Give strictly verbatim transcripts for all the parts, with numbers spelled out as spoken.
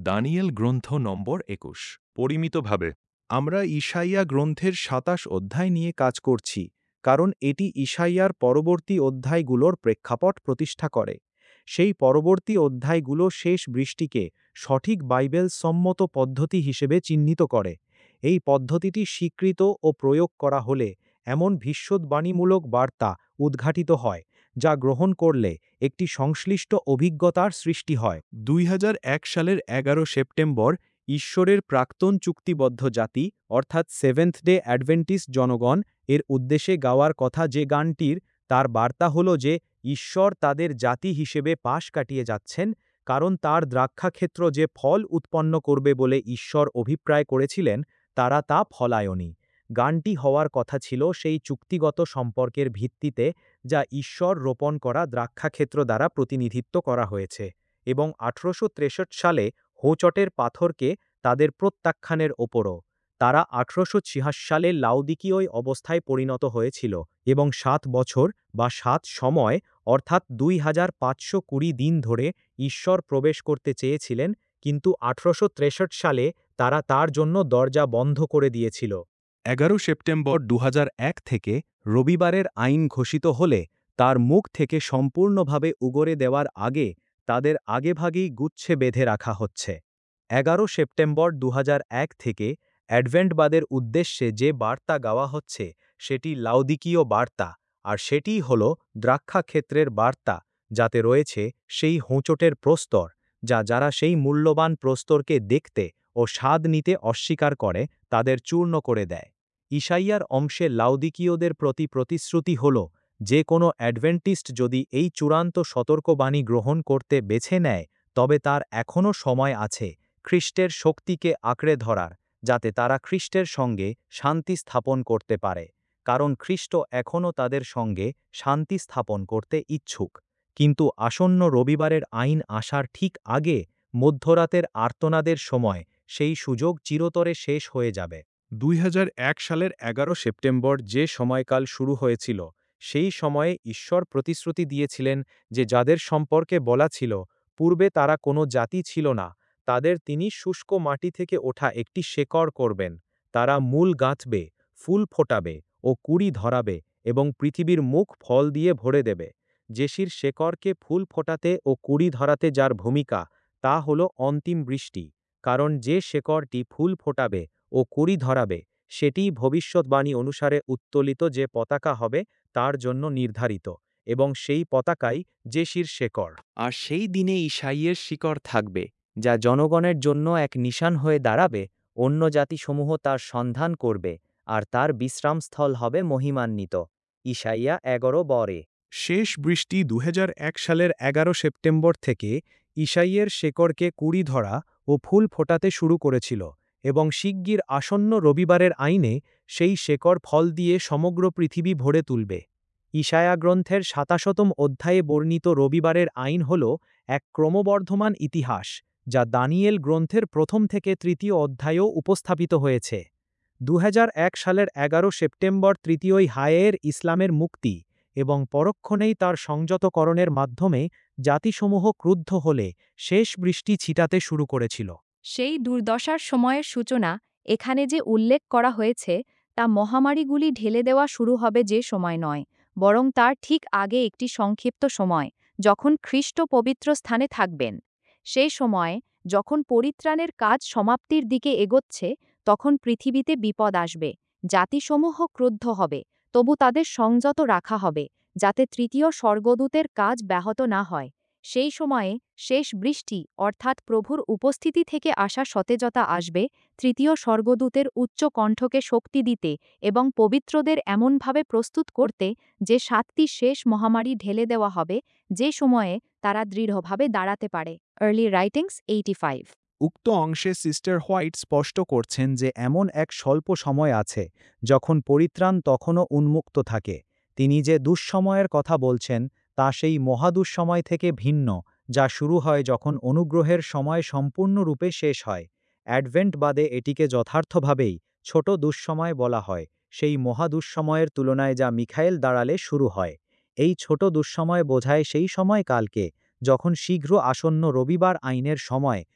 Danijel গ্রন্থ নম্বর একুশ। পরিমিতভাবে আমরা ঈশাইয়া গ্রন্থের সাতাশ অধ্যায় নিয়ে কাজ করছি, কারণ এটি ঈশাইয়ার পরবর্তী অধ্যায়গুলোর প্রেক্ষাপট প্রতিষ্ঠা করে। সেই পরবর্তী অধ্যায়গুলো শেষ বৃষ্টিকে সঠিক বাইবেল সম্মত পদ্ধতি হিসেবে চিহ্নিত করে। এই পদ্ধতিটি স্বীকৃত ও প্রয়োগ করা হলে এমন ভবিষ্যদ্বাণীমূলক বার্তা উদ্ঘাটিত হয়, যা গ্রহণ করলে একটি সংশ্লিষ্ট অভিজ্ঞতার সৃষ্টি হয়। দুই হাজার এক সালের এগারো সেপ্টেম্বর ঈশ্বরের প্রাক্তন চুক্তিবদ্ধ জাতি অর্থাৎ সেভেন্থ ডে অ্যাডভেন্টিস্ট জনগণ এর উদ্দেশ্যে গাওয়ার কথা যে গানটির, তার বার্তা হল যে ঈশ্বর তাদের জাতি হিসেবে পাশ কাটিয়ে যাচ্ছেন, কারণ তার দ্রাক্ষাক্ষেত্র যে ফল উৎপন্ন করবে বলে ঈশ্বর অভিপ্রায় করেছিলেন, তারা তা ফলায়নি। গানটি হওয়ার কথা ছিল সেই চুক্তিগত সম্পর্কের ভিত্তিতে যা ঈশ্বর রোপণ করা দ্রাক্ষাক্ষেত্র দ্বারা প্রতিনিধিত্ব করা হয়েছে, এবং আঠারোশো তেষট্টি সালে হোঁচটের পাথরকে তাদের প্রত্যাখ্যানের ওপরও। তারা আঠারোশো ছিয়াশি সালে লাউদিকীয় অবস্থায় পরিণত হয়েছিল এবং সাত বছর বা সাত সময় অর্থাৎ দুই হাজার পাঁচশো কুড়ি দিন ধরে ঈশ্বর প্রবেশ করতে চেয়েছিলেন, কিন্তু আঠারোশো তেষট্টি সালে তারা তার জন্য দরজা বন্ধ করে দিয়েছিল। এগারো সেপ্টেম্বর দু হাজার এক থেকে রবিবারের আইন ঘোষিত হলে তার মুখ থেকে সম্পূর্ণভাবে উগরে দেওয়ার আগে তাদের আগেভাগেই গুচ্ছে বেঁধে রাখা হচ্ছে। এগারো সেপ্টেম্বর দু হাজার এক থেকে অ্যাডভেন্টবাদের উদ্দেশ্যে যে বার্তা গাওয়া হচ্ছে সেটি লাউদিকীয় বার্তা, আর সেটিই হল দ্রাক্ষাক্ষেত্রের বার্তা, যাতে রয়েছে সেই হোঁচটের প্রস্তর, যা যারা সেই মূল্যবান প্রস্তরকে দেখতে ও স্বাদ নিতে অস্বীকার করে তাদের চূর্ণ করে দেয়। ঈশাইয়ার অংশে লাউদিকীয়দের প্রতি প্রতিশ্রুতি হল, যে কোনো অ্যাডভেন্টিস্ট যদি এই চূড়ান্ত সতর্কবাণী গ্রহণ করতে বেছে নেয়, তবে তার এখনও সময় আছে খ্রিস্টের শক্তিকে আঁকড়ে ধরার, যাতে তারা খ্রিস্টের সঙ্গে শান্তি স্থাপন করতে পারে, কারণ খ্রিস্ট এখনও তাদের সঙ্গে শান্তি স্থাপন করতে ইচ্ছুক। কিন্তু আসন্ন রবিবারের আইন আসার ঠিক আগে মধ্যরাতের আর্তনাদের সময় সেই সুযোগ চিরতরে শেষ হয়ে যাবে। দুই হাজার এক সালের এগারো সেপ্টেম্বর যে সময়কাল শুরু হয়েছিল, সেই সময়ে ঈশ্বর প্রতিশ্রুতি দিয়েছিলেন যে যাদের সম্পর্কে বলা ছিল পূর্বে তারা কোনো জাতি ছিল না, তাদের তিনি শুষ্ক মাটি থেকে ওঠা একটি শেকড় করবেন। তারা মূল গাঁথবে, ফুল ফোটাবে ও কুঁড়ি ধরাবে এবং পৃথিবীর মুখ ফল দিয়ে ভরে দেবে। জেসির শেকড়কে ফুল ফোটাতে ও কুঁড়ি ধরাতে যার ভূমিকা, তা হল অন্তিম বৃষ্টি, কারণ যে শেকড়টি ফুল ফোটাবে ও কুঁড়ি ধরাবে সেটিই ভবিষ্যদ্বাণী অনুসারে উত্তোলিত যে পতাকা হবে তার জন্য নির্ধারিত, এবং সেই পতাকাই জেসির শেকড়। আর সেই দিনে ঈশাইয়ের শিকড় থাকবে, যা জনগণের জন্য এক নিশান হয়ে দাঁড়াবে। অন্য জাতিসমূহ তার সন্ধান করবে, আর তার বিশ্রামস্থল হবে মহিমান্বিত। ঈশাইয়া এগারো বরে। শেষ বৃষ্টি দু হাজার এক সালের এগারো সেপ্টেম্বর থেকে ঈশাইয়ের শেকড়কে কুঁড়ি ধরা ও ফুল ফোটাতে শুরু করেছিল, এবং শিগগির আসন্ন রবিবারের আইনে সেই শেকড় ফল দিয়ে সমগ্র পৃথিবী ভরে তুলবে। ঈশায়া গ্রন্থের সাতাশতম অধ্যায়ে বর্ণিত রবিবারের আইন হল এক ক্রমবর্ধমান ইতিহাস, যা দানিয়েল গ্রন্থের প্রথম থেকে তৃতীয় অধ্যায়েও উপস্থাপিত হয়েছে। দু হাজার এক সালের এগারো সেপ্টেম্বর তৃতীয়ই হায়ের ইসলামের মুক্তি এবং পরক্ষণেই তার সংযতকরণের মাধ্যমে জাতিসমূহ ক্রুদ্ধ হলে শেষ বৃষ্টি ছিটাতে শুরু করেছিল। সেই দুর্দশার সময়ের সূচনা এখানে যে উল্লেখ করা হয়েছে, তা মহামারীগুলি ঢেলে দেওয়া শুরু হবে যে সময় নয়, বরং তার ঠিক আগে একটি সংক্ষিপ্ত সময়, যখন খ্রিস্ট পবিত্র স্থানে থাকবেন। সেই সময়ে যখন পরিত্রাণের কাজ সমাপ্তির দিকে এগোচ্ছে, তখন পৃথিবীতে বিপদ আসবে, জাতিসমূহ ক্রুদ্ধ হবে, তবু তাদের সংযত রাখা হবে, যাতে তৃতীয় স্বর্গদূতের কাজ ব্যাহত না হয়। সেই সময়ে শেষ বৃষ্টি অর্থাৎ প্রভুর উপস্থিতি থেকে আসা সতেজতা আসবে, তৃতীয় স্বর্গদূতের উচ্চ কণ্ঠকে শক্তি দিতে এবং পবিত্রদের এমনভাবে প্রস্তুত করতে যে সাতটি শেষ মহামারী ঢেলে দেওয়া হবে, যে সময়ে তারা দৃঢ়ভাবে দাঁড়াতে পারে। Early writings eighty five. উক্ত অংশে সিস্টার হোয়াইট স্পষ্ট করছেন যে এমন এক স্বল্প সময় আছে যখন পরিত্রাণ তখনও উন্মুক্ত থাকে। তিনি যে দুঃসময়ের কথা বলছেন তা সেই মহাদুঃসময় থেকে ভিন্ন, যা শুরু হয় যখন অনুগ্রহের সময় সম্পূর্ণরূপে শেষ হয়। অ্যাডভেন্ট বাদে এটিকে যথার্থভাবেই ছোট দুঃসময় বলা হয়, সেই মহাদুঃসময়ের তুলনায় যা মিখায়েল দাঁড়ালে শুরু হয়। এই ছোট দুঃসময় বোঝায় সেই সময়কালকে যখন শীঘ্র আসন্ন রবিবার আইনের সময়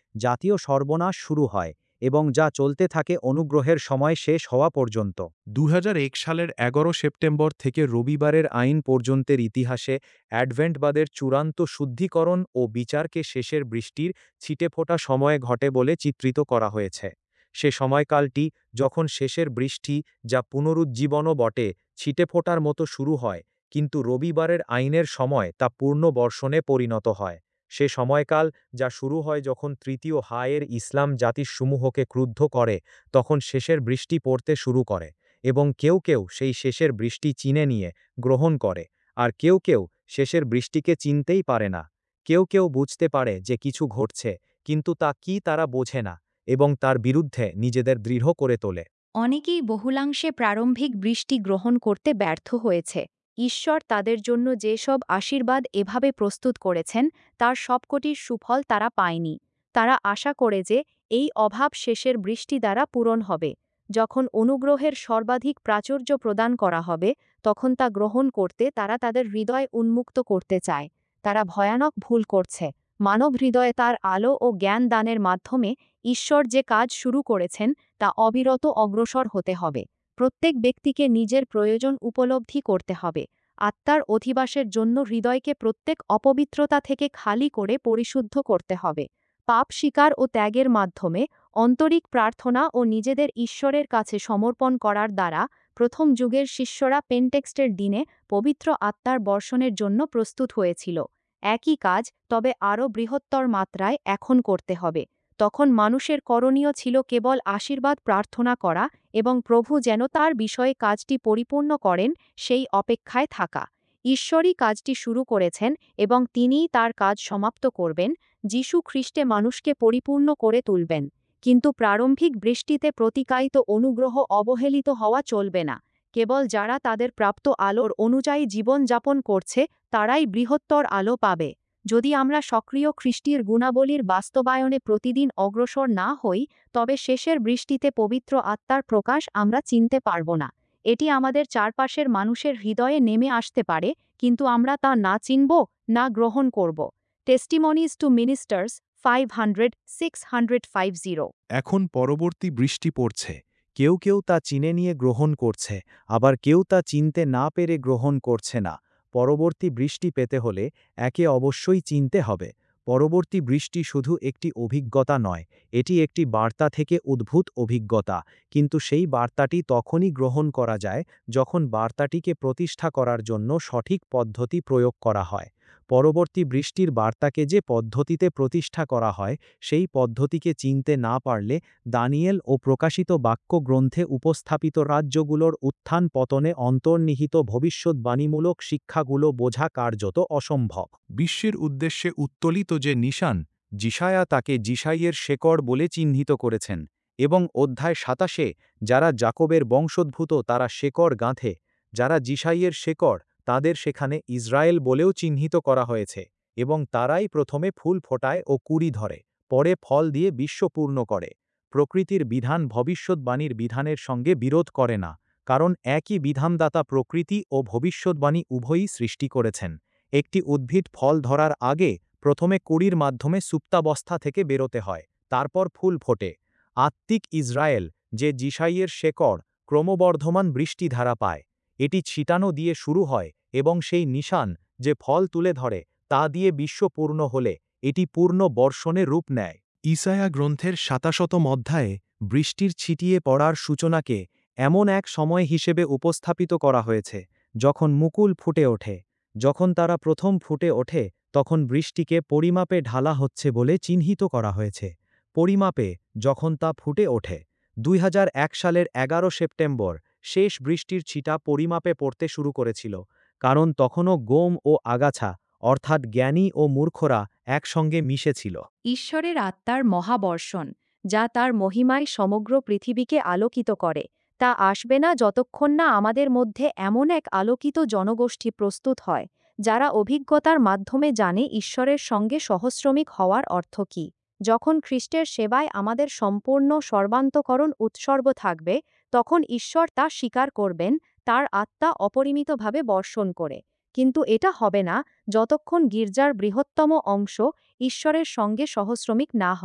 জাতীয় সর্বনাশ শুরু হয় এবং যা চলতে থাকে অনুগ্রহের সময় শেষ হওয়া পর্যন্ত। দু হাজার এক সালের এগারো সেপ্টেম্বর থেকে রবিবারের আইন পর্যন্তের ইতিহাসে অ্যাডভেন্টবাদের চূড়ান্ত শুদ্ধিকরণ ও বিচারকে শেষের বৃষ্টির ছিটেফোঁটা সময়ে ঘটে বলে চিত্রিত করা হয়েছে। সে সময়কালটি যখন শেষের বৃষ্টি, যা পুনরুজ্জীবনও বটে, ছিটেফোঁটার মতো শুরু হয়, কিন্তু রবিবারের আইনের সময় তা পূর্ণ বর্ষণে পরিণত হয়। সে সময়কাল যা শুরু হয় যখন তৃতীয় হায়ের ইসলাম জাতিসমূহকে ক্রুদ্ধ করে, তখন শেষের বৃষ্টি পড়তে শুরু করে, এবং কেউ কেউ সেই শেষের বৃষ্টি চিনে নিয়ে গ্রহণ করে, আর কেউ কেউ শেষের বৃষ্টিকে চিনতেই পারে না। কেউ কেউ বুঝতে পারে যে কিছু ঘটছে, কিন্তু তা কি তারা বোঝে না, এবং তার বিরুদ্ধে নিজেদের দৃঢ় করে তোলে। অনেকেই বহুলাংশে প্রারম্ভিক বৃষ্টি গ্রহণ করতে ব্যর্থ হয়েছে। ঈশ্বর তাদের জন্য যেসব আশীর্বাদ এভাবে প্রস্তুত করেছেন, তার সবকটির সুফল তারা পায়নি। তারা আশা করে যে এই অভাব শেষের বৃষ্টি দ্বারা পূরণ হবে। যখন অনুগ্রহের সর্বাধিক প্রাচুর্য প্রদান করা হবে, তখন তা গ্রহণ করতে তারা তাদের হৃদয় উন্মুক্ত করতে চায়। তারা ভয়ানক ভুল করছে। মানব হৃদয়ে তার আলো ও জ্ঞান দানের মাধ্যমে ঈশ্বর যে কাজ শুরু করেছেন, তা অবিরত অগ্রসর হতে হবে। প্রত্যেক ব্যক্তিকে নিজের প্রয়োজন উপলব্ধি করতে হবে। আত্মার অধিবাসের জন্য হৃদয়কে প্রত্যেক অপবিত্রতা থেকে খালি করে পরিশুদ্ধ করতে হবে। পাপ স্বীকার ও ত্যাগের মাধ্যমে আন্তরিক প্রার্থনা ও নিজেদের ঈশ্বরের কাছে সমর্পণ করার দ্বারা প্রথম যুগের শিষ্যরা পেন্টেক্সটের দিনে পবিত্র আত্মার বর্ষণের জন্য প্রস্তুত হয়েছিল। একই কাজ তবে আরও বৃহত্তর মাত্রায় এখন করতে হবে। তখন মানুষের করণীয় ছিল কেবল আশীর্বাদ প্রার্থনা করা এবং প্রভু যেন তার বিষয়ে কাজটি পরিপূর্ণ করেন সেই অপেক্ষায় থাকা। ঈশ্বরই কাজটি শুরু করেছেন এবং তিনিই তার কাজ সমাপ্ত করবেন। যীশু খ্রিস্টে মানুষকে পরিপূর্ণ করে তুলবেন। কিন্তু প্রারম্ভিক বৃষ্টিতে প্রতিকায়িত অনুগ্রহ অবহেলিত হওয়া চলবে না। কেবল যারা তাদের প্রাপ্ত আলোর অনুযায়ী জীবনযাপন করছে, তারাই বৃহত্তর আলো পাবে। যদি আমরা সক্রিয় খ্রিস্টীয় গুণাবলীর বাস্তবায়নে প্রতিদিন অগ্রসর না হই, তবে শেষের বৃষ্টিতে পবিত্র আত্মার প্রকাশ আমরা চিনতে পারব না। এটি আমাদের চারপাশের মানুষের হৃদয়ে নেমে আসতে পারে, কিন্তু আমরা তা না চিনব, না গ্রহণ করব। Testimonies to ministers five hundred six hundred five zero. এখন পরবর্তী বৃষ্টি পড়ছে। কেউ কেউ তা চিনে নিয়ে গ্রহণ করছে, আবার কেউ তা চিনতে না পেরে গ্রহণ করছে না। পরবর্তী বৃষ্টি পেতে হলে একে অবশ্যই চিনতে হবে। পরবর্তী বৃষ্টি শুধু একটি অভিজ্ঞতা নয়, এটি একটি বার্তা থেকে উদ্ভূত অভিজ্ঞতা, কিন্তু সেই বার্তাটি তখনই গ্রহণ করা যায় যখন বার্তাটিকে প্রতিষ্ঠা করার জন্য সঠিক পদ্ধতি প্রয়োগ করা হয়। পরবর্তী বৃষ্টির বার্তাকে যে পদ্ধতিতে প্রতিষ্ঠা করা হয়, সেই পদ্ধতিকে চিনতে না পারলে দানিয়েল ও প্রকাশিত বাক্য গ্রন্থে উপস্থাপিত রাজ্যগুলোর উত্থান পতনে অন্তর্নিহিত ভবিষ্যদ্বাণীমূলক শিক্ষাগুলো বোঝা কার্যত অসম্ভব। বিশ্বের উদ্দেশ্যে উত্তোলিত যে নিশান, যিশায়া তাকে যিশাইয়ের শেকড় বলে চিহ্নিত করেছেন, এবং অধ্যায় সাতাশে যারা জাকবের বংশোদ্ভূত তারা শেকড় গাঁথে, যারা যিশাইয়ের শেকড়, তাদের সেখানে ইসরায়েল বলেও চিহ্নিত করা হয়েছে, এবং তারাই প্রথমে ফুল ফোটায় ও কুঁড়ি ধরে, পরে ফল দিয়ে বিশ্ব পূর্ণ করে। প্রকৃতির বিধান ভবিষ্যদ্বাণীর বিধানের সঙ্গে বিরোধ করে না, কারণ একই বিধানদাতা প্রকৃতি ও ভবিষ্যদ্বাণী উভয়ই সৃষ্টি করেছেন। একটি উদ্ভিদ ফল ধরার আগে প্রথমে কুঁড়ির মাধ্যমে সুপ্তাবস্থা থেকে বেরোতে হয়, তারপর ফুল ফোটে। আত্মিক ইসরায়েল, যে যিশাইয়ের শেকড়, ক্রমবর্ধমান বৃষ্টিধারা পায়। এটি ছিটানো দিয়ে শুরু হয় এবং সেই নিশান, যে ফল তুলে ধরে, তা দিয়ে বিশ্ব পূর্ণ হলে এটি পূর্ণ বর্ষণে রূপ নেয়। ইসায়া গ্রন্থের সাতাশতম অধ্যায়ে বৃষ্টির ছিটিয়ে পড়ার সূচনাকে এমন এক সময় হিসেবে উপস্থাপিত করা হয়েছে যখন মুকুল ফুটে ওঠে। যখন তারা প্রথম ফুটে ওঠে, তখন বৃষ্টিকে পরিমাপে ঢালা হচ্ছে বলে চিহ্নিত করা হয়েছে। পরিমাপে যখন তা ফুটে ওঠে, দুই হাজার এক সালের এগারো সেপ্টেম্বর শেষ বৃষ্টির ছিটা পরিমাপে পড়তে শুরু করেছিল, কারণ তখনও গোম ও আগাছা, অর্থাৎ জ্ঞানী ও মূর্খরা একসঙ্গে মিশেছিল। ঈশ্বরের আত্মার মহাবর্ষণ, যা তার মহিমায় সমগ্র পৃথিবীকে আলোকিত করে, তা আসবে না যতক্ষণ না আমাদের মধ্যে এমন এক আলোকিত জনগোষ্ঠী প্রস্তুত হয়, যারা অভিজ্ঞতার মাধ্যমে জানে ঈশ্বরের সঙ্গে সহশ্রমিক হওয়ার অর্থ কী। যখন খ্রিস্টের সেবায় আমাদের সম্পূর্ণ সর্বান্তকরণ উৎসর্গ থাকবে, তখন ঈশ্বর তা স্বীকার করবেন, তার আত্মা অপরিমিতভাবে বর্ষণ করে। কিন্তু এটা হবে না যতক্ষণ গির্জার বৃহত্তম অংশ ঈশ্বরের সঙ্গে সহশ্রমিক না হয়।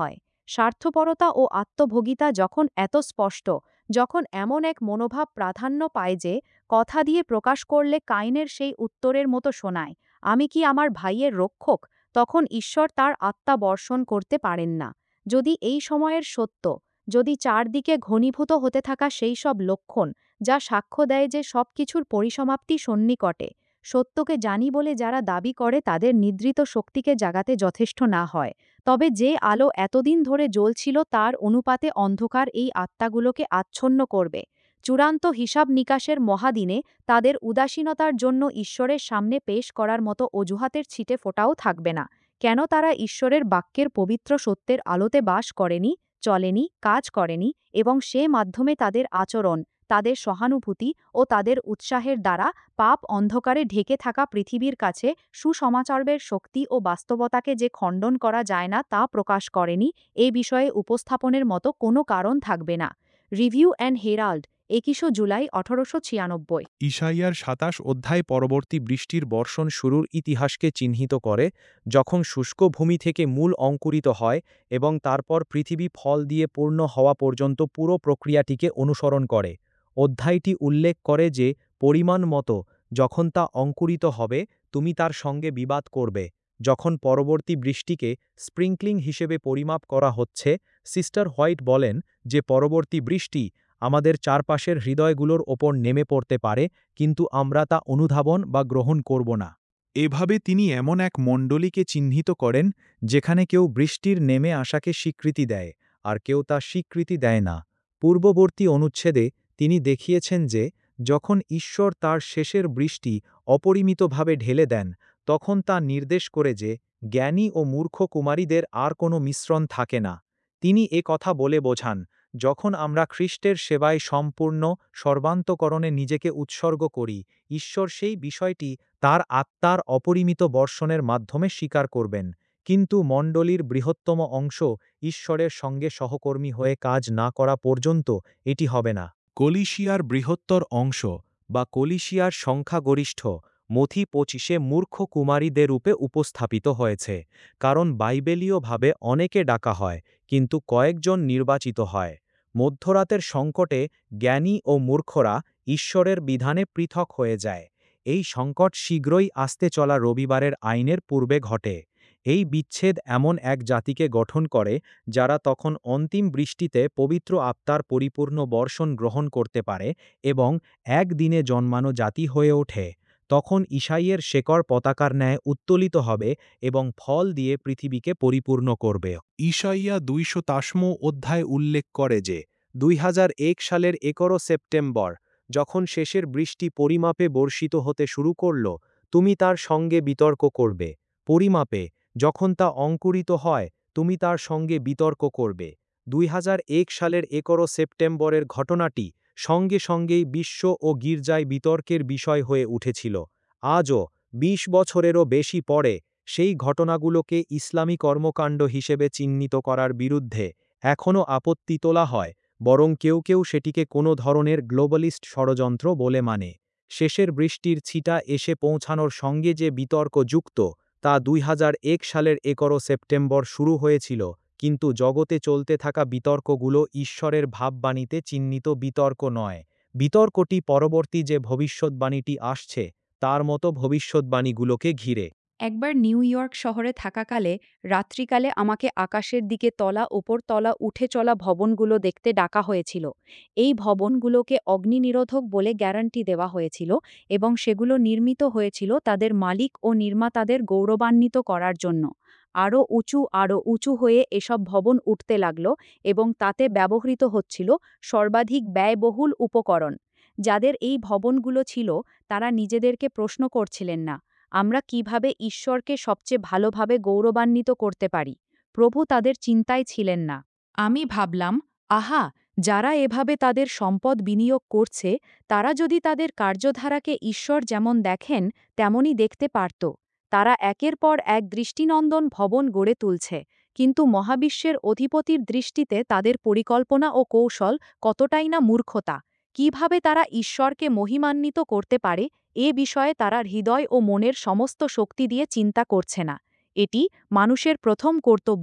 স্বার্থপরতা ও আত্মভোগিতা যখন এত স্পষ্ট, যখন এমন এক মনোভাব প্রাধান্য পায় যে কথা দিয়ে প্রকাশ করলে কাইনের সেই উত্তরের মতো শোনায়, আমি কি আমার ভাইয়ের রক্ষক, তখন ঈশ্বর তার আত্মা বর্ষণ করতে পারেন না। যদি এই সময়ের সত্য, যদি চারদিকে ঘনীভূত হতে থাকা সেই সব লক্ষণ যা সাক্ষ্য দেয় যে সব কিছুর পরিসমাপ্তি সন্নিকটে, সত্যকে জানি বলে যারা দাবি করে তাদের নিদ্রিত শক্তিকে জাগাতে যথেষ্ট না হয়, তবে যে আলো এতদিন ধরে জ্বলছিল তার অনুপাতে অন্ধকার এই আত্মাগুলোকে আচ্ছন্ন করবে। চূড়ান্ত হিসাব নিকাশের মহাদিনে তাদের উদাসীনতার জন্য ঈশ্বরের সামনে পেশ করার মতো অজুহাতের ছিটে ফোঁটাও থাকবে না। কেন তারা ঈশ্বরের বাক্যের পবিত্র সত্যের আলোতে বাস করেনি, চলেনি, কাজ করেনি, এবং সে মাধ্যমে তাদের আচরণ, তাদের সহানুভূতি ও তাদের উৎসাহের দ্বারা পাপ অন্ধকারে ঢেকে থাকা পৃথিবীর কাছে সুসমাচারের শক্তি ও বাস্তবতাকে যে খণ্ডন করা যায় না তা প্রকাশ করেনি, এ বিষয়ে উপস্থাপনের মতো কোনো কারণ থাকবে না। রিভিউ অ্যান্ড হেরাল্ড, একুশে জুলাই আঠারোশো ছিয়ানব্বই। ঈশাইয়ার সাতাশ অধ্যায় পরবর্তী বৃষ্টির বর্ষণ শুরুর ইতিহাসকে চিহ্নিত করে, যখন শুষ্ক ভূমি থেকে মূল অঙ্কুরিত হয় এবং তারপর পৃথিবী ফল দিয়ে পূর্ণ হওয়া পর্যন্ত পুরো প্রক্রিয়াটিকে অনুসরণ করে। অধ্যায়টি উল্লেখ করে যে পরিমাণ মতো যখন তা অঙ্কুরিত হবে তুমি তার সঙ্গে বিবাদ করবে। যখন পরবর্তী বৃষ্টিকে স্প্রিংক্লিং হিসেবে পরিমাপ করা হচ্ছে, সিস্টার হোয়াইট বলেন যে পরবর্তী বৃষ্টি আমাদের চারপাশের হৃদয়গুলোর ওপর নেমে পড়তে পারে, কিন্তু আমরা তা অনুধাবন বা গ্রহণ করব না। এভাবে তিনি এমন এক মণ্ডলীকে চিহ্নিত করেন যেখানে কেউ বৃষ্টির নেমে আসাকে স্বীকৃতি দেয়, আর কেউ তা স্বীকৃতি দেয় না। পূর্ববর্তী অনুচ্ছেদে তিনি দেখিয়েছেন যে যখন ঈশ্বর তার শেষের বৃষ্টি অপরিমিতভাবে ঢেলে দেন, তখন তা নির্দেশ করে যে জ্ঞানী ও মূর্খ কুমারীদের আর কোনো মিশ্রণ থাকে না। তিনি এ কথা বলে বোঝান, যখন আমরা খ্রিস্টের সেবায় সম্পূর্ণ সর্বান্তকরণে নিজেকে উৎসর্গ করি, ঈশ্বর সেই বিষয়টি তার আত্মার অপরিমিত বর্ষণের মাধ্যমে স্বীকার করবেন। কিন্তু মণ্ডলীর বৃহত্তম অংশ ঈশ্বরের সঙ্গে সহকর্মী হয়ে কাজ না করা পর্যন্ত এটি হবে না। কলিশিয়ার বৃহত্তর অংশ বা কলিশিয়ার সংখ্যাগরিষ্ঠ মথি পঁচিশে মূর্খ কুমারীদের রূপে উপস্থাপিত হয়েছে, কারণ বাইবেলীয়ভাবে অনেকে ডাকা হয় কিন্তু কয়েকজন নির্বাচিত হয়। মধ্যরাতের সংকটে জ্ঞানী ও মূর্খরা ঈশ্বরের বিধানে পৃথক হয়ে যায়। এই সংকট শীঘ্রই আসতে চলা রবিবারের আইনের পূর্বে ঘটে। এই বিচ্ছেদ এমন এক জাতিকে গঠন করে যারা তখন অন্তিম বৃষ্টিতে পবিত্র আত্মার পরিপূর্ণ বর্ষণ গ্রহণ করতে পারে এবং এক দিনে জন্মানো জাতি হয়ে ওঠে। তখন ঈশাইয়ের শেকড় পতাকার ন্যায় উত্তোলিত হবে এবং ফল দিয়ে পৃথিবীকে পরিপূর্ণ করবে। ঈশাইয়া দুইশো তাশমো অধ্যায় উল্লেখ করে যে দুই হাজার এক সালের এগারো সেপ্টেম্বর যখন শেষের বৃষ্টি পরিমাপে বর্ষিত হতে শুরু করল, তুমি তার সঙ্গে বিতর্ক করবে। পরিমাপে যখন তা অঙ্কুরিত হয়, তুমি তার সঙ্গে বিতর্ক করবে। দুই হাজার এক সালের এগারো সেপ্টেম্বরের ঘটনাটি সঙ্গে সঙ্গেই বিশ্ব ও গির্জায় বিতর্কের বিষয় হয়ে উঠেছিল। আজও বিশ বছরেরও বেশি পরে সেই ঘটনাগুলোকে ইসলামী কর্মকাণ্ড হিসেবে চিহ্নিত করার বিরুদ্ধে এখনও আপত্তি তোলা হয়, বরং কেউ কেউ সেটিকে কোনো ধরনের গ্লোবালিস্ট ষড়যন্ত্র বলে মানে। শেষের বৃষ্টির ছিটা এসে পৌঁছানোর সঙ্গে যে বিতর্ক যুক্ত, তা দুই হাজার এক সালের এগারো সেপ্টেম্বর শুরু হয়েছিল, কিন্তু জগতে চলতে থাকা বিতর্কগুলো ঈশ্বরের ভাববাণীতে চিহ্নিত বিতর্ক নয়। বিতর্কটি পরবর্তী যে ভবিষ্যদ্বাণীটি আসছে তার মতো ভবিষ্যদ্বাণীগুলোকে ঘিরে। একবার নিউ ইয়র্ক শহরে থাকাকালে রাত্রিকালে আমাকে আকাশের দিকে তলা ওপর তলা উঠে চলা ভবনগুলো দেখতে ডাকা হয়েছিল। এই ভবনগুলোকে অগ্নিনিরোধক বলে গ্যারান্টি দেওয়া হয়েছিল এবং সেগুলো নির্মিত হয়েছিল তাদের মালিক ও নির্মাতাদের গৌরবান্বিত করার জন্য। আরও উঁচু আরও উঁচু হয়ে এসব ভবন উঠতে লাগল এবং তাতে ব্যবহৃত হচ্ছিল সর্বাধিক ব্যয়বহুল উপকরণ। যাদের এই ভবনগুলো ছিল তারা নিজেদেরকে প্রশ্ন করছিলেন না, আমরা কিভাবে ঈশ্বরকে সবচেয়ে ভালোভাবে গৌরবান্বিত করতে পারি। প্রভু তাদের চিন্তায় ছিলেন না। আমি ভাবলাম, আহা, যারা এভাবে তাদের সম্পদ বিনিয়োগ করছে তারা যদি তাদের কার্যধারাকে ঈশ্বর যেমন দেখেন তেমনই দেখতে পারত। তারা একের পর এক দৃষ্টিনন্দন ভবন গড়ে তুলছে, কিন্তু মহাবিশ্বের অধিপতির দৃষ্টিতে তাদের পরিকল্পনা ও কৌশল কতটাই না মূর্খতা। কিভাবে তারা ঈশ্বরকে মহিমান্বিত করতে পারে এ বিষয়ে তারা হৃদয় ও মনের সমস্ত শক্তি দিয়ে চিন্তা করছে না। এটি মানুষের প্রথম কর্তব্য,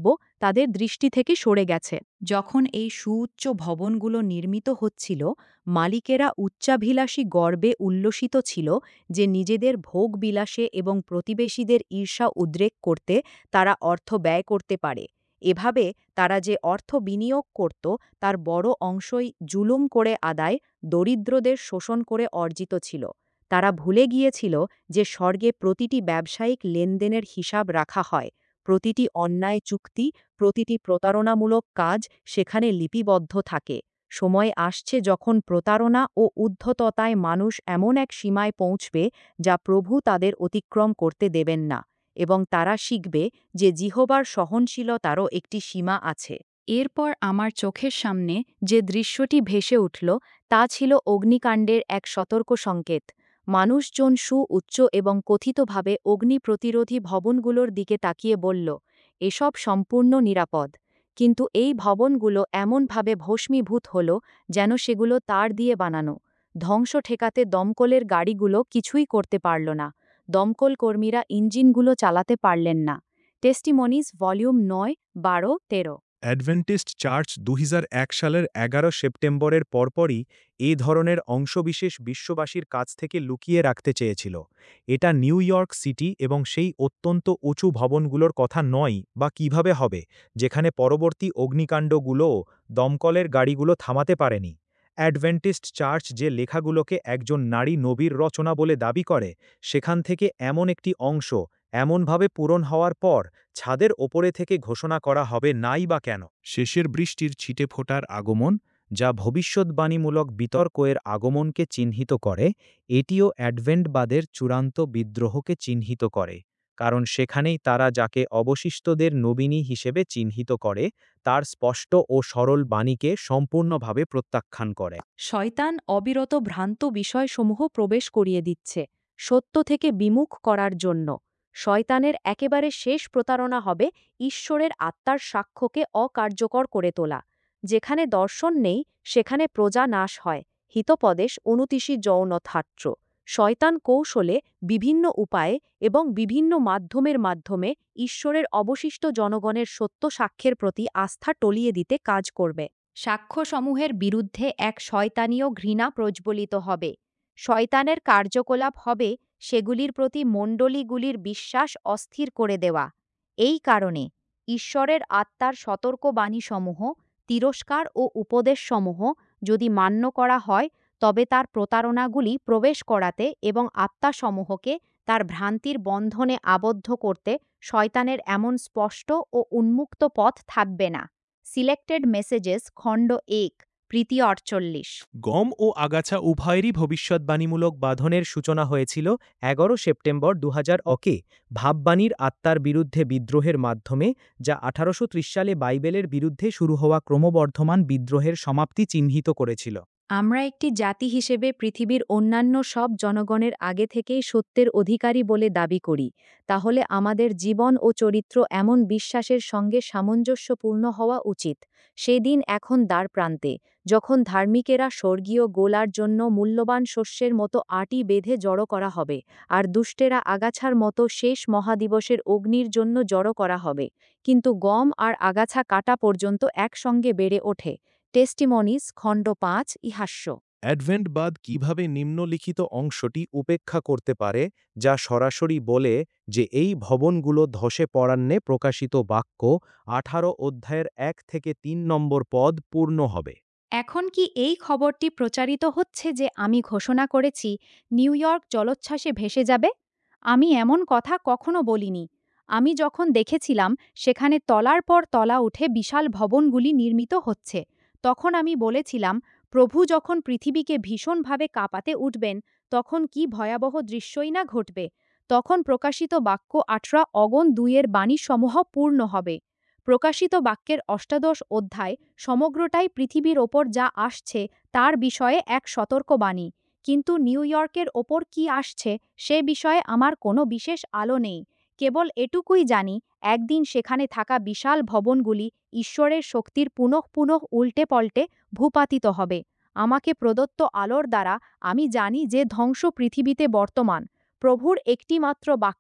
তাদের দৃষ্টি থেকে সরে গেছে। যখন এই সুউচ্চ ভবনগুলো নির্মিত হচ্ছিল, মালিকেরা উচ্চাভিলাষী গর্বে উল্লসিত ছিল যে নিজেদের ভোগবিলাসে এবং প্রতিবেশীদের ঈর্ষা উদ্রেক করতে তারা অর্থ ব্যয় করতে পারে। এভাবে তারা যে অর্থ বিনিয়োগ করত তার বড় অংশই জুলুম করে আদায়, দরিদ্রদের শোষণ করে অর্জিত ছিল। তারা ভুলে গিয়েছিল যে স্বর্গে প্রতিটি ব্যবসায়িক লেনদেনের হিসাব রাখা হয়, প্রতিটি অন্যায় চুক্তি, প্রতিটি প্রতারণামূলক কাজ সেখানে লিপিবদ্ধ থাকে। সময় আসছে যখন প্রতারণা ও উদ্ধততায় মানুষ এমন এক সীমায় পৌঁছবে যা প্রভু তাদের অতিক্রম করতে দেবেন না, এবং তারা শিখবে যে জিহোবার সহনশীলতারও একটি সীমা আছে। এরপর আমার চোখের সামনে যে দৃশ্যটি ভেসে উঠল তা ছিল অগ্নিকাণ্ডের এক সতর্ক সংকেত। মানুষজন সুউচ্চ এবং কথিতভাবে অগ্নি প্রতিরোধী ভবনগুলোর দিকে তাকিয়ে বলল, এসব সম্পূর্ণ নিরাপদ। কিন্তু এই ভবনগুলো এমনভাবে ভস্মীভূত হল যেন সেগুলো তার দিয়ে বানানো। ধ্বংস ঠেকাতে দমকলের গাড়িগুলো কিছুই করতে পারল না। দমকল কর্মীরা ইঞ্জিনগুলো চালাতে পারলেন না। টেস্টিমনিজ ভলিউম নয়, বারো, তেরো। অ্যাডভেন্টিস্ট চার্চ দুই হাজার এক সালের এগারো সেপ্টেম্বরের পরপরই এই ধরনের অংশবিশেষ বিশ্ববাসীর কাছ থেকে লুকিয়ে রাখতে চেয়েছিল। এটা নিউ ইয়র্ক সিটি এবং সেই অত্যন্ত উঁচু ভবনগুলোর কথা নয় বা কিভাবে হবে, যেখানে পরবর্তী অগ্নিকাণ্ডগুলোও দমকলের গাড়িগুলো থামাতে পারেনি। অ্যাডভেন্টিস্ট চার্চ যে লেখাগুলোকে একজন নারী নবীর রচনা বলে দাবি করে, সেখান থেকে এমন একটি অংশ এমনভাবে পূরণ হওয়ার পর ছাদের ওপরে থেকে ঘোষণা করা হবে নাই বা কেন। শেষের বৃষ্টির ছিটে ফোটার আগমন, যা ভবিষ্যদ্বাণীমূলক বিতর্কের আগমনকে চিহ্নিত করে, এটিও অ্যাডভেন্টবাদের চূড়ান্ত বিদ্রোহকে চিহ্নিত করে, কারণ সেখানেই তারা যাকে অবশিষ্টদের নবীনী হিসেবে চিহ্নিত করে তার স্পষ্ট ও সরল বাণীকে সম্পূর্ণভাবে প্রত্যাখ্যান করে। শয়তান অবিরত ভ্রান্ত বিষয়সমূহ প্রবেশ করিয়ে দিচ্ছে সত্য থেকে বিমুখ করার জন্য। শয়তানের একেবারে শেষ প্রতারণা হবে ঈশ্বরের আত্মার সাক্ষ্যকে অকার্যকর করে তোলা। যেখানে দর্শন নেই সেখানে প্রজা নাশ হয়। হিতোপদেশ উনতিশি যৌনথাট্র। শয়তান কৌশলে বিভিন্ন উপায়ে এবং বিভিন্ন মাধ্যমের মাধ্যমে ঈশ্বরের অবশিষ্ট জনগণের সত্য সাক্ষ্যের প্রতি আস্থা টলিয়ে দিতে কাজ করবে। সাক্ষ্যসমূহের বিরুদ্ধে এক শয়তানীয় ঘৃণা প্রজ্বলিত হবে। শয়তানের কার্যকলাপ হবে সেগুলির প্রতি মণ্ডলীগুলির বিশ্বাস অস্থির করে দেওয়া। এই কারণে ঈশ্বরের আত্মার সতর্কবাণীসমূহ, তিরস্কার ও উপদেশসমূহ যদি মান্য করা হয়, তবে তার প্রতারণাগুলি প্রবেশ করাতে এবং আত্মাসমূহকে তার ভ্রান্তির বন্ধনে আবদ্ধ করতে শয়তানের এমন স্পষ্ট ও উন্মুক্ত পথ থাকবে না। সিলেক্টেড মেসেজেস খণ্ড এক, প্রীতি আটচল্লিশ। গম ও আগাছা উভয়েরই ভবিষ্যদ্বাণীমূলক বাঁধনের সূচনা হয়েছিল এগারো সেপ্টেম্বর দু হাজার অকে ভাববাণীর আত্মার বিরুদ্ধে বিদ্রোহের মাধ্যমে, যা আঠারোশো ত্রিশ সালে বাইবেলের বিরুদ্ধে শুরু হওয়া ক্রমবর্ধমান বিদ্রোহের সমাপ্তি চিহ্নিত করেছিল। আমরা একটি জাতি হিসেবে পৃথিবীর অন্যান্য সব জনগণের আগে থেকেই সত্যের অধিকারী বলে দাবি করি। তাহলে আমাদের জীবন ও চরিত্র এমন বিশ্বাসের সঙ্গে সামঞ্জস্যপূর্ণ হওয়া উচিত। সেদিন এখন দ্বারপ্রান্তে, যখন ধার্মিকেরা স্বর্গীয় গোলার জন্য মূল্যবান শস্যের মতো আটি বেঁধে জড়ো করা হবে, আর দুষ্টেরা আগাছার মতো শেষ মহাদিবসের অগ্নির জন্য জড়ো করা হবে। কিন্তু গম আর আগাছা কাটা পর্যন্ত একসঙ্গে বেড়ে ওঠে। টেস্টিমনিজ খণ্ড পাঁচ, ইহাস্য। অ্যাডভেন্টবাদ কিভাবে নিম্নলিখিত অংশটি উপেক্ষা করতে পারে, যা সরাসরি বলে যে এই ভবনগুলো ধসে পড়ান্নে প্রকাশিত বাক্য আঠারো অধ্যায়ের এক থেকে তিন নম্বর পদ পূর্ণ হবে। এখন কি এই খবরটি প্রচারিত হচ্ছে যে আমি ঘোষণা করেছি নিউ ইয়র্ক জলোচ্ছ্বাসে ভেসে যাবে? আমি এমন কথা কখনো বলিনি। আমি যখন দেখেছিলাম সেখানে তলার পর তলা উঠে বিশাল ভবনগুলি নির্মিত হচ্ছে, তখন আমি বলেছিলাম, প্রভু যখন পৃথিবীকে ভীষণভাবে কাঁপাতে উঠবেন, তখন কি ভয়াবহ দৃশ্যই না ঘটবে। তখন প্রকাশিত বাক্য আঠরা অগণ দুইয়ের বাণীসমূহ পূর্ণ হবে। প্রকাশিত বাক্যের অষ্টাদশ অধ্যায় সমগ্রটাই পৃথিবীর ওপর যা আসছে তার বিষয়ে এক সতর্কবাণী। কিন্তু নিউ ইয়র্কের ওপর কি আসছে সে বিষয়ে আমার কোনো বিশেষ আলো নেই। কেবল এটুকুই জানি, একদিন সেখানে থাকা বিশাল ভবনগুলি ঈশ্বরের শক্তির পুনঃ পুনঃ উল্টে পল্টে ভূপাতিত হবে। আমাকে প্রদত্ত আলোর দ্বারা আমি জানি যে ধ্বংস পৃথিবীতে বর্তমান। প্রভুর একটিমাত্র বাক্য,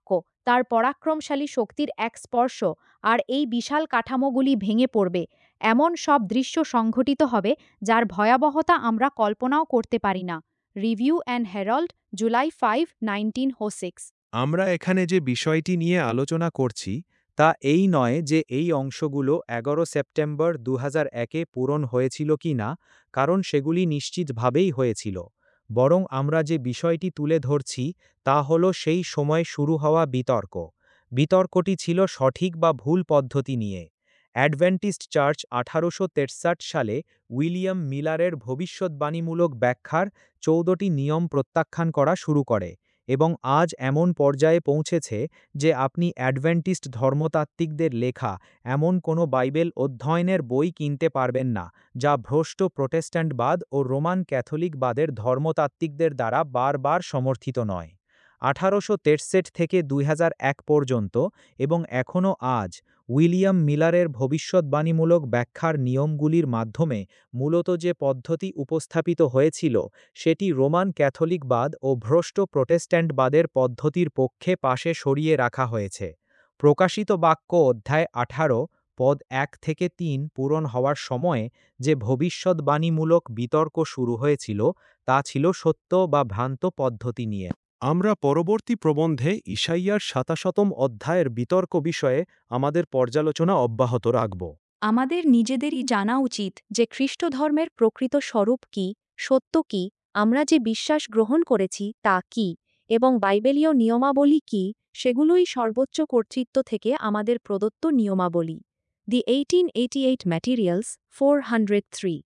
তার পরাক্রমশালী শক্তির এক স্পর্শ আর এই বিশাল কাঠামোগুলি ভেঙে পড়বে, এমন সব দৃশ্য সংঘটিত হবে যার ভয়াবহতা আমরা কল্পনাও করতে পারি না। Review and herald, July five, nineteen o six. আমরা এখানে যে বিষয়টি নিয়ে আলোচনা করছি তা এই নয় যে এই অংশগুলো এগারো সেপ্টেম্বর দু হাজার একে পূরণ হয়েছিল কি না, কারণ সেগুলি নিশ্চিতভাবেই হয়েছিল। বরং আমরা যে বিষয়টি তুলে ধরছি তা হল সেই সময় শুরু হওয়া বিতর্ক। বিতর্কটি ছিল সঠিক বা ভুল পদ্ধতি নিয়ে। অ্যাডভেন্টিস্ট চার্চ আঠারোশো তেষট্টি সালে উইলিয়াম মিলারের ভবিষ্যদ্বাণীমূলক ব্যাখ্যার চৌদ্দটি নিয়ম প্রত্যাখ্যান করা শুরু করে, এবং আজ এমন পর্যায়ে পৌঁছেছে যে আপনি অ্যাডভেন্টিস্ট ধর্মতাত্ত্বিকদের লেখা এমন কোনো বাইবেল অধ্যয়নের বই কিনতে পারবেন না যা ভ্রষ্ট প্রোটেস্ট্যান্টবাদ ও রোমান ক্যাথলিকবাদের ধর্মতাত্ত্বিকদের দ্বারা বারবার সমর্থিত নয়। আঠারোশো তেষট্টি থেকে দুই হাজার এক পর্যন্ত এবং এখনও আজ উইলিয়াম মিলারের ভবিষ্যদ্বাণীমূলক ব্যাখ্যার নিয়মগুলির মাধ্যমে মূলত যে পদ্ধতি উপস্থাপিত হয়েছিল সেটি রোমান ক্যাথলিকবাদ ও ভ্রষ্ট প্রোটেস্ট্যান্টবাদের পদ্ধতির পক্ষে পাশে সরিয়ে রাখা হয়েছে। প্রকাশিত বাক্য অধ্যায় আঠারো পদ এক থেকে তিন পূরণ হওয়ার সময়ে যে ভবিষ্যদ্বাণীমূলক বিতর্ক শুরু হয়েছিল তা ছিল সত্য বা ভ্রান্ত পদ্ধতি নিয়ে। আমরা পরবর্তী প্রবন্ধে ঈশাইয়ার সাতাশতম অধ্যায়ের বিতর্ক বিষয়ে আমাদের পর্যালোচনা অব্যাহত রাখব। আমাদের নিজেদেরই জানা উচিত যে খ্রিস্ট ধর্মের প্রকৃত স্বরূপ কি, সত্য কি, আমরা যে বিশ্বাস গ্রহণ করেছি তা কি, এবং বাইবেলীয় নিয়মাবলী কি, সেগুলোই সর্বোচ্চ কর্তৃত্ব থেকে আমাদের প্রদত্ত নিয়মাবলী। The eighteen eighty eight materials, four hundred three.